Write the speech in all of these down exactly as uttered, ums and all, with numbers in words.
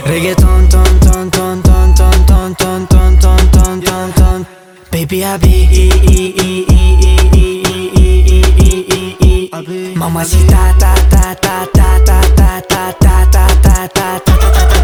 Reggaeton, ton, ton, ton, ton, ton, ton, ton, ton, ton, ton, ton, ton. Baby, I be e e e e e e e e e e. Mamacita, ta ta ta ta ta ta ta ta ta ta ta ta.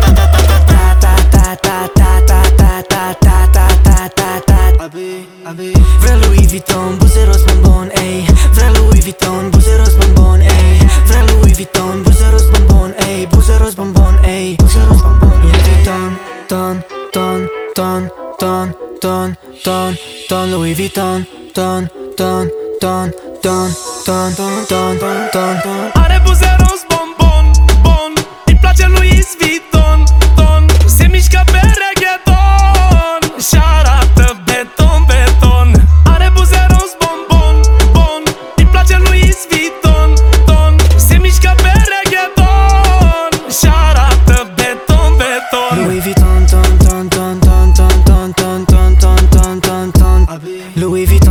Vrea Louis Vuitton, buzeros bombon, ey. Vrea Louis Vuitton, buzeros bombon, ey. Vrea Louis Vuitton, buzeros bombon, ey. Buzeros bombon, ey. Buzeros bombon, Louis Vuitton, ton, ton, ton, ton, ton, ton, ton, Louis Vuitton, ton, ton, ton, ton, ton, ton, ton, ton, ton. Are buzeros bombon, bon. Îi place Louis Vuitton, ton. Se mișcă pe reggaeton și arată beton, beton. Are buzeros bombon, bon. Îi place Louis Vuitton, ton. Se mișcă pe reggaeton și arată beton, beton. Louis Vuitton, ton, ton, ton, ton, ton, ton, ton, ton, ton, ton, ton, ton. Louis Vuitton.